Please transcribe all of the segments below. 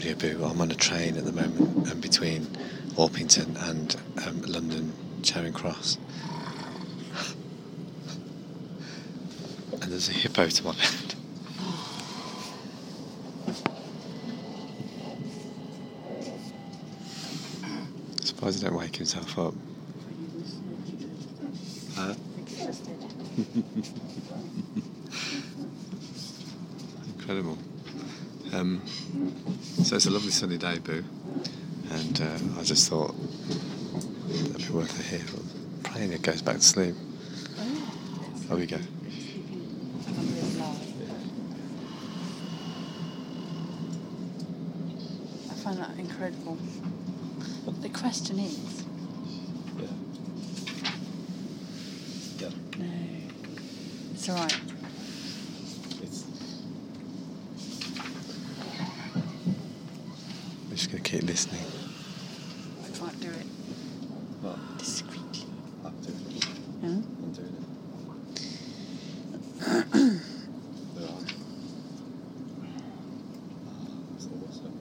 you, Boo. I'm on a train at the moment between Orpington and London Charing Cross. And there's a hippo to my left. Surprised he don't wake himself up. Huh? Incredible. So it's a lovely sunny day, Boo, and I just thought that'd be worth a hear. I'm praying it goes back to sleep. There we go. I find that incredible. The question is... Yeah. No. It's alright. We're just going to keep listening. I can't do it. What? Discreetly. I'm doing it. Yeah? I'm doing it. There are. That's awesome.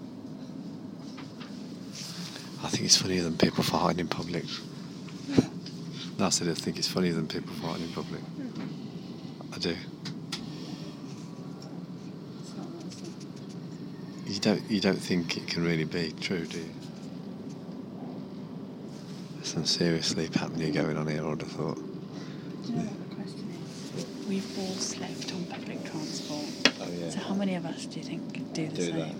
I think it's funnier than people farting in public. No, I said I think it's funnier than people farting in public. I do. You don't think it can really be true, do you? There's some serious sleep apnea going on here, I would have thought. Do you know what the question is? We've all slept on public transport. Oh yeah. So how many of us do you think do the same?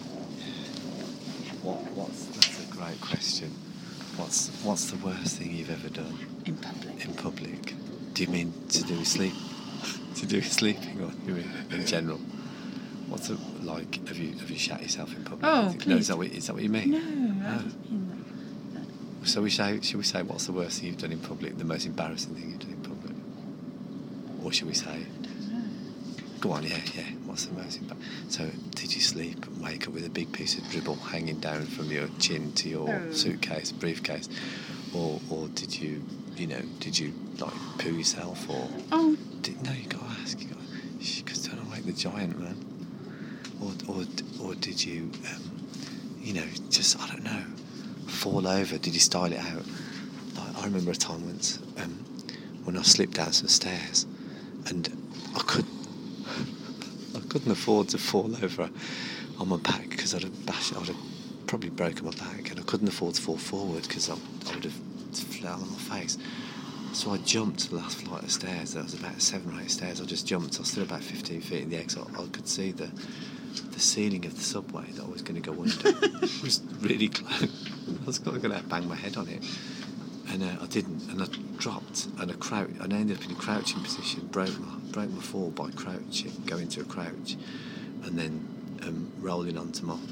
That's a great question. What's the worst thing you've ever done? In public. In public? Do you mean to do with sleep? To do with sleeping, or you mean in general? What's it like? Have you shat yourself in public? Oh, No, please. is that what you mean? No, I didn't mean that. So should we say what's the worst thing you've done in public? The most embarrassing thing you've done in public? Or should we say? I don't know. Go on, yeah. What's the most embarrassing? So did you sleep and wake up with a big piece of dribble hanging down from your chin to your suitcase, briefcase, or did you like poo yourself or? Oh. No, you got to ask. Because don't wake the giant, man. Or did you, just, I don't know, fall over? Did you style it out? Like, I remember a time once when I slipped down some stairs and I couldn't afford to fall over on my back because I would have probably broken my back, and I couldn't afford to fall forward because I would have fell on my face. So I jumped the last flight of stairs. There was about 7 or 8 stairs. I just jumped. I was still about 15 feet in the air, so I could see the ceiling of the subway that I was going to go under. It was really close. I was going to bang my head on it, and I didn't. And I dropped, and I ended up in a crouching position. Broke my fall by crouching, going to a crouch, and then rolling onto my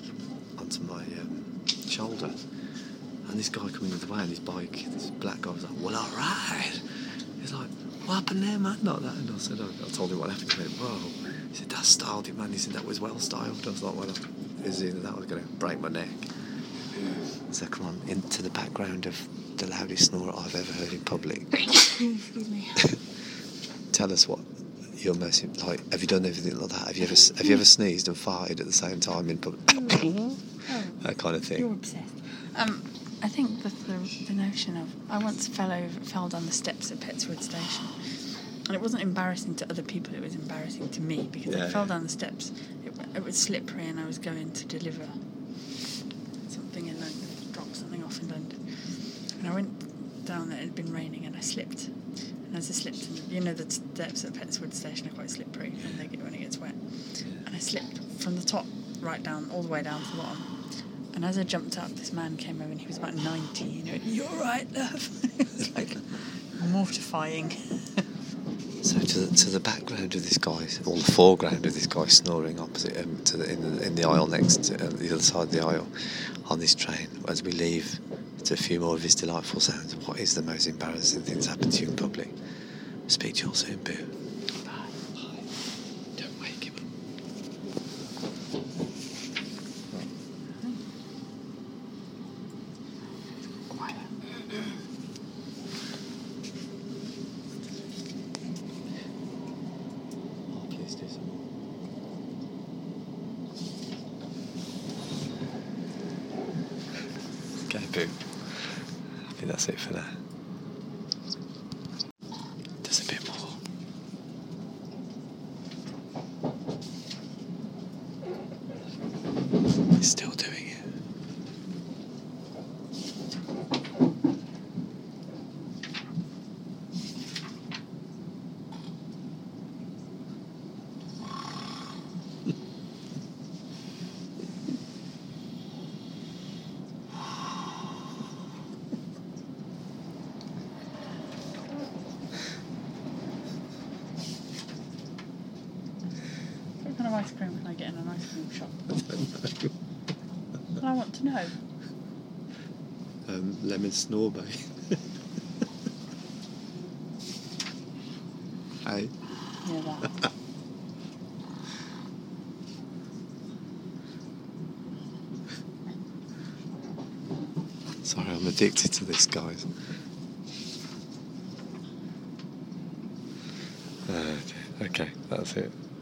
shoulder. And this guy coming the other way on his bike, this black guy was like, "Well, all right." He's like, "What happened there, man?" Like that. And I said, I told him what happened. He went, "Whoa." He said, "That's styled it, man." He said, "That was well styled." I was like, "Well, is it that was going to break my neck?" So come on, into the background of the loudest snore I've ever heard in public. Excuse me. Tell us what you're most like. Have you done everything like that? Have you ever sneezed and farted at the same time in public? That kind of thing. You're obsessed. I think the notion of... I once fell down the steps at Pettswood Station. And it wasn't embarrassing to other people, it was embarrassing to me because I fell down the steps. It was slippery and I was going to deliver something in London, drop something off in London. And I went down there, it had been raining, and I slipped. And as I slipped, the steps at Pettswood Station are quite slippery when it gets wet. And I slipped from the top right down, all the way down to the bottom. And as I jumped up, this man came over and he was about 90. "You're right, love." It's like mortifying. So to the background of this guy, or the foreground of this guy snoring opposite in the aisle next to the other side of the aisle on this train, as we leave to a few more of his delightful sounds. What is the most embarrassing thing that's happened to you in public? Speak to you all soon, Boo. Bye. Don't wake him up. fair boo. I think that's it for now. There's a bit more. He's still doing it. What kind of ice cream can I get in an ice cream shop? I don't know. I want to know. Lemon sorbet. Hey. Yeah, that. Sorry, I'm addicted to this, guys. Okay, that's it.